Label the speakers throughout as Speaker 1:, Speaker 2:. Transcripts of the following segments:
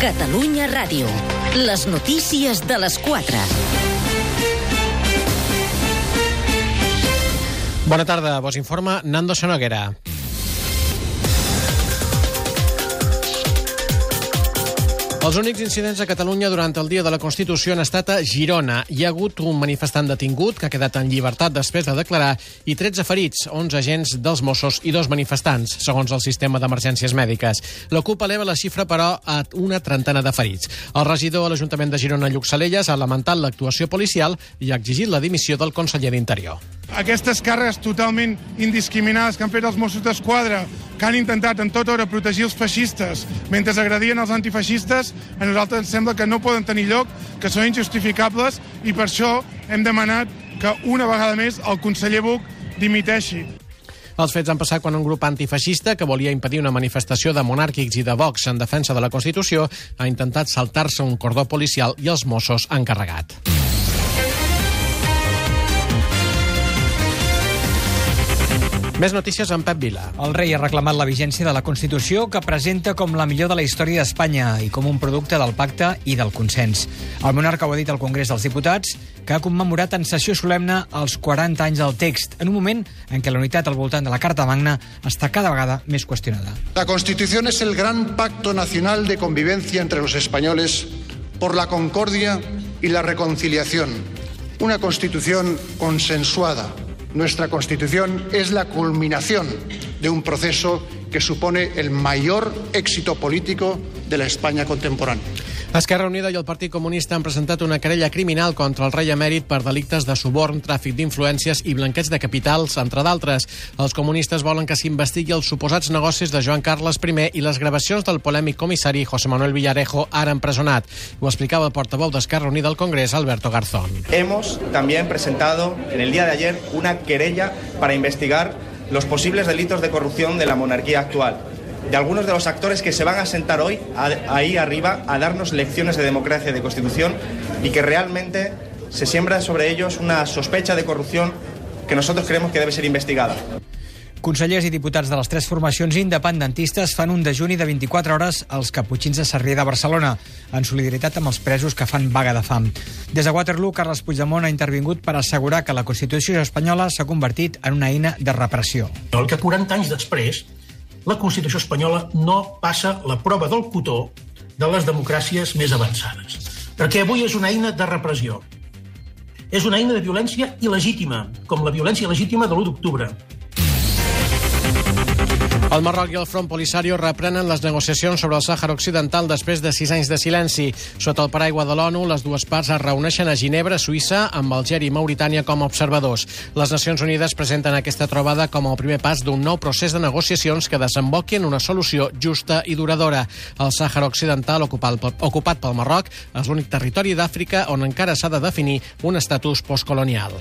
Speaker 1: Catalunya Ràdio. Les notícies de les 4.
Speaker 2: Bona tarda, vos informa Nando Sonoguera. Els únics incidents a Catalunya durant el dia de la Constitució han estat a Girona. Hi ha hagut un manifestant detingut que ha quedat en llibertat després de declarar i 13 ferits, 11 agents dels Mossos i 2 manifestants, segons el sistema d'emergències mèdiques. La CUP eleva la xifra, però, a una trentena de ferits. El regidor a l'Ajuntament de Girona, Lluc Salellas, ha lamentat l'actuació policial i ha exigit la dimissió del conseller d'Interior.
Speaker 3: Aquestes càrregues totalment indiscriminades que han fet els Mossos d'Esquadra, que han intentat en tota hora protegir els feixistes mentre agredien els antifeixistes, a nosaltres ens sembla que no poden tenir lloc, que són injustificables, i per això hem demanat que una vegada més el conseller Buch dimiteixi.
Speaker 2: Els fets han passat quan un grup antifeixista que volia impedir una manifestació de monàrquics i de Vox en defensa de la Constitució ha intentat saltar-se un cordó policial i els Mossos han carregat. Més notícies amb Pep Vila.
Speaker 4: El rei ha reclamat la vigència de la Constitució, que presenta com la millor de la història d'Espanya i com un producte del pacte i del consens. El monarca ho ha dit al Congrés dels Diputats, que ha commemorat en sessió solemne els 40 anys del text, en un moment en què la unitat al voltant de la Carta Magna està cada vegada més qüestionada.
Speaker 5: La Constitución es el gran pacto nacional de convivencia entre los españoles por la concordia y la reconciliación. Una Constitución consensuada. Nuestra Constitución es la culminación de un proceso que supone el mayor éxito político de la España contemporánea.
Speaker 2: Esquerra Unida i el Partit Comunista han presentat una querella criminal contra el rei emèrit per delictes de suborn, tràfic d'influències i blanqueig de capitals, entre d'altres. Els comunistes volen que s'investigui els suposats negocis de Joan Carles I i les gravacions del polèmic comissari José Manuel Villarejo, ara empresonat. Ho explicava el portaveu d'Esquerra Unida al Congrés, Alberto Garzón.
Speaker 6: Hemos también presentado en el día de ayer una querella para investigar los posibles delitos de corrupción de la monarquía actual, de algunos de los actores que se van a sentar hoy ahí arriba a darnos lecciones de democracia y de constitución, y que realmente se siembra sobre ellos una sospecha de corrupción que nosotros creemos que debe ser investigada.
Speaker 4: Consellers i diputats de les 3 formacions independentistes fan un dejuni de 24 hores als Caputxins de Sarrià de Barcelona, en solidaritat amb els presos que fan vaga de fam. Des de Waterloo, Carles Puigdemont ha intervingut per assegurar que la Constitució espanyola s'ha convertit en una eina de repressió.
Speaker 7: El que 40 anys després la Constitució espanyola no passa la prova del cotó de les democràcies més avançades. Perquè avui és una eina de repressió. És una eina de violència il·legítima, com la violència il·legítima de l'1 d'octubre.
Speaker 2: El Marroc i el Front Polisario reprenen les negociacions sobre el Sàhara Occidental després de 6 anys de silenci. Sota el paraigua de l'ONU, les dues parts es reuneixen a Ginebra, Suïssa, amb Algèria i Mauritània com a observadors. Les Nacions Unides presenten aquesta trobada com el primer pas d'un nou procés de negociacions que desemboqui en una solució justa i duradora. El Sàhara Occidental, ocupat pel Marroc, és l'únic territori d'Àfrica on encara s'ha de definir un estatus postcolonial.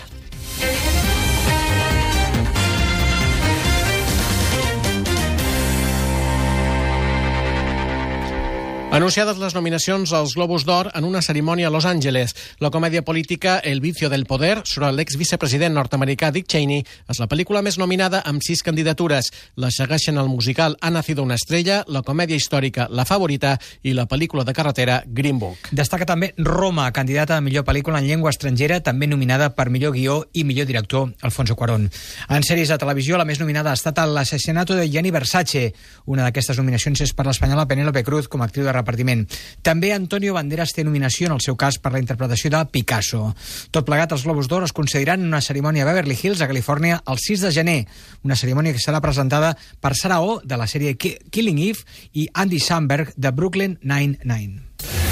Speaker 2: Anunciades les nominacions als Globus d'Or en una cerimònia a Los Angeles. La comèdia política El vicio del poder, sobre l'exvicepresident nord-americà Dick Cheney, és la pel·lícula més nominada amb 6 candidatures. La segueixen el musical Ha nacido una estrella, la comèdia històrica La favorita i la pel·lícula de carretera Green Book.
Speaker 4: Destaca també Roma, candidata a millor pel·lícula en llengua estrangera, també nominada per millor guió i millor director, Alfonso Cuarón. En sèries de televisió, la més nominada ha estat l'Assassinato de Gianni Versace. Una d'aquestes nominacions és per l'espanyola Penélope Cruz com a actriu de repartiment. També Antonio Banderas té nominació, en el seu cas, per la interpretació de Picasso. Tot plegat, els Globus d'Or es concediran en una cerimònia a Beverly Hills, a Califòrnia, el 6 de gener. Una cerimònia que serà presentada per Sarah Oh, de la sèrie Killing Eve, i Andy Samberg, de Brooklyn Nine-Nine.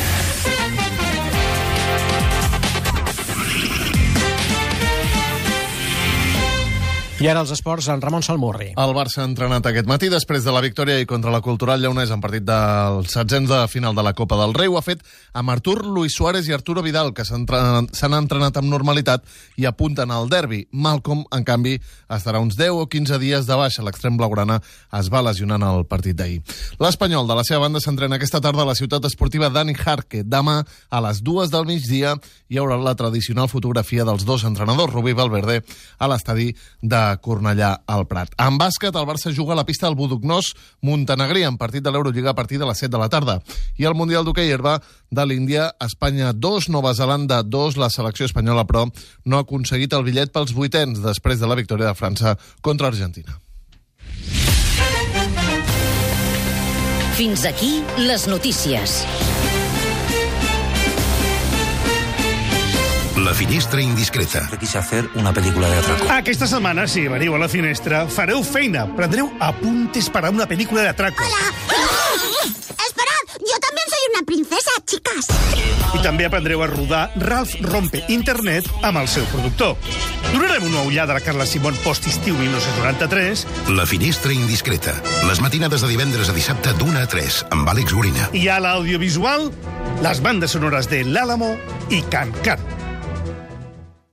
Speaker 2: I ara els esports, en Ramon Salmurri.
Speaker 8: El Barça ha entrenat aquest matí després de la victòria i contra la Cultural Lleonès en partit dels setzents de final de la Copa del Rei. Ho ha fet amb Artur, Luis Suárez i Arturo Vidal, que s'han entrenat amb normalitat i apunten al derbi. Malcom, en canvi, estarà uns 10 o 15 dies de baixa. L'extrem blaugrana es va lesionant al partit d'ahir. L'Espanyol, de la seva banda, s'entrena aquesta tarda a la ciutat esportiva Dani Jarque. Demà, a les 2 del migdia, hi haurà la tradicional fotografia dels dos entrenadors, Rubí i Valverde, a l'estadi de Cornellà al Prat. En bàsquet, el Barça juga a la pista del Budućnost montenegrí en partit de l'Eurolliga a partir de les 7 de la tarda. I el Mundial d'Hoquei herba de l'Índia, Espanya 2, Nova Zelanda 2, la selecció espanyola, però, no ha aconseguit el bitllet pels vuitens després de la victòria de França contra Argentina.
Speaker 1: Fins aquí les notícies.
Speaker 9: La finestra indiscreta.
Speaker 10: Quise hacer una película de atraco.
Speaker 11: Aquesta setmana, si veniu a la finestra, fareu feina. Prendreu apuntes para una película de atraco.
Speaker 12: ¡Hola! ¡Esperad! Yo también soy una princesa, chicas.
Speaker 11: I també aprendreu a rodar Ralph Rompe Internet amb el seu productor. Donarem una ullada a la Carla Simón post-estiu 1993.
Speaker 9: La finestra indiscreta. Les matinades de divendres a dissabte d'1 a 3, amb Àlex Gorina.
Speaker 11: I a l'audiovisual, les bandes sonores de L'Álamo i Can Can.